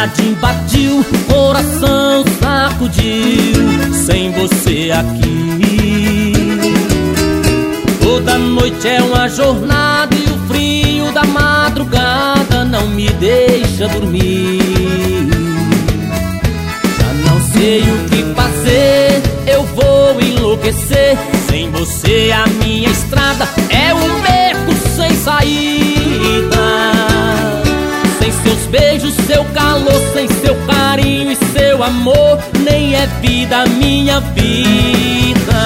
Saudade invadiu, coração sacudiu, sem você aqui. Toda noite é uma jornada e o frio da madrugada não me deixa dormir. Já não sei o que fazer, eu vou enlouquecer. Sem você a minha estrada é um beco sem saída. Sem seus beijos, seu calor, sem seu carinho e seu amor, nem é vida minha vida.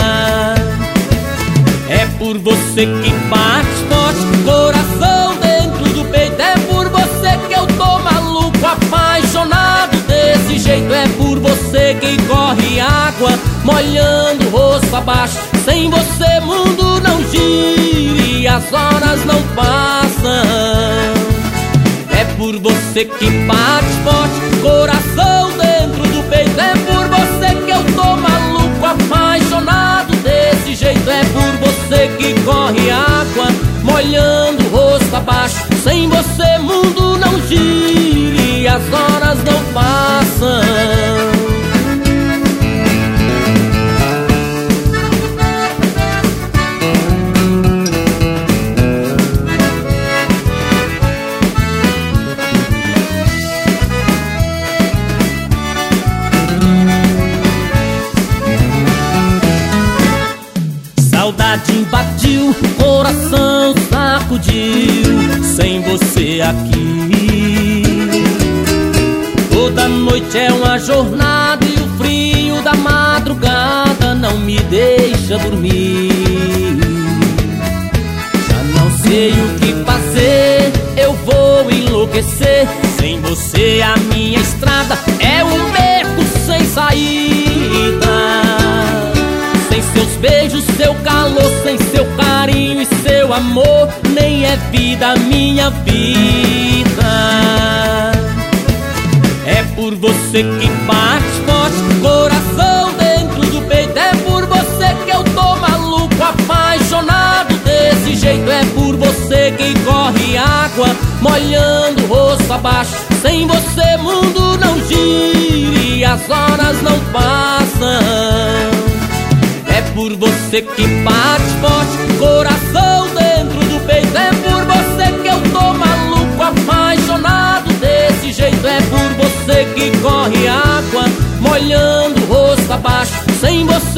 É por você que bate forte, coração dentro do peito. É por você que eu tô maluco, apaixonado desse jeito. É por você que corre água, molhando o rosto abaixo. Sem você mundo não gira e as horas não passam. É por você que bate forte, coração dentro do peito. É por você que eu tô maluco, apaixonado desse jeito. É por você que corre água, molhando o rosto abaixo. Sem você mundo não gira e as horas não passam. Saudade invadiu, coração sacudiu, sem você aqui. Toda noite é uma jornada e o frio da madrugada não me deixa dormir. Já não sei o que fazer, eu vou enlouquecer. Sem você a minha estrada é um beco sem saída. Sem seus beijos, seu calor, sem seu carinho e seu amor, nem é vida minha vida. É por você que bate forte, coração dentro do peito. É por você que eu tô maluco, apaixonado desse jeito. É por você que corre água, molhando o rosto abaixo. Sem você mundo não gira e as horas não passam. É por você que bate forte, coração dentro do peito. É por você que eu tô maluco, apaixonado desse jeito. É por você que corre água, molhando o rosto abaixo. Sem você